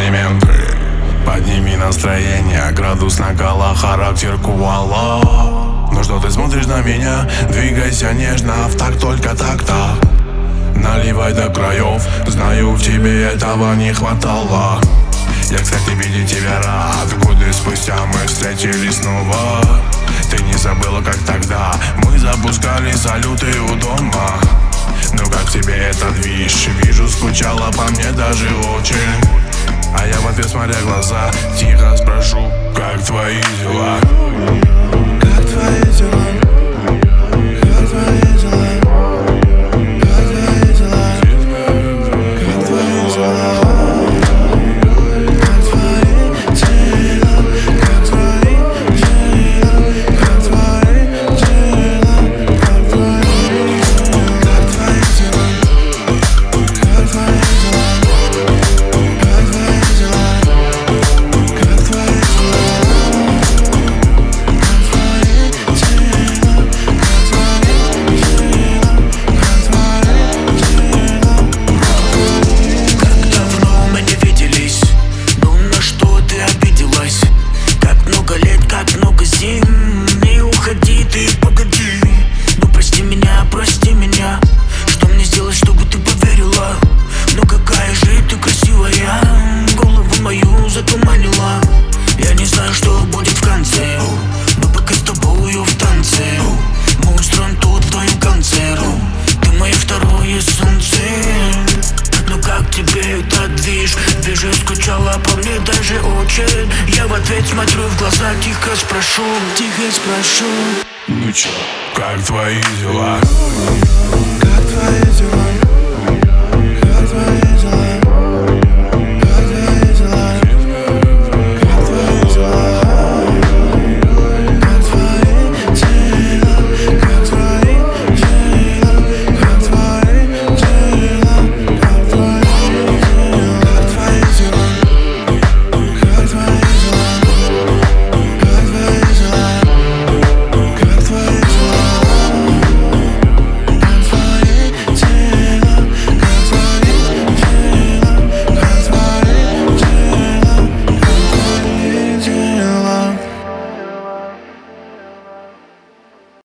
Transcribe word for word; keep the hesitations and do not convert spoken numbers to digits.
комплименты. Подними настроение, градус накала, характер куала. Ну что ты смотришь на меня? Двигайся нежно, в так, только так-то. Наливай до краев, знаю, в тебе этого не хватало. Я, кстати, видеть тебя рад. Годы спустя мы встретились снова. Ты не забыла, как тогда мы запускали салюты у дома. Ну как тебе этот движ? Вижу, скучала по мне даже очень. А я в ответ, смотря глаза, тихо спрошу: как твои дела? Как твои дела? Как твои дела? Как твои дела? Как твои дела? Как твои дела? Как твои дела? Как твои дела? Как твои дела? Как твои дела? Я не знаю, что будет в конце, но пока с тобою в танце. Мы устроим тут в твоем конце. Ты мое второе солнце. Ну как тебе этот движ? Вижу, скучала по мне даже очень. Я в ответ смотрю в глаза, тихо спрошу, тихо спрошу: ну чё, как твои дела?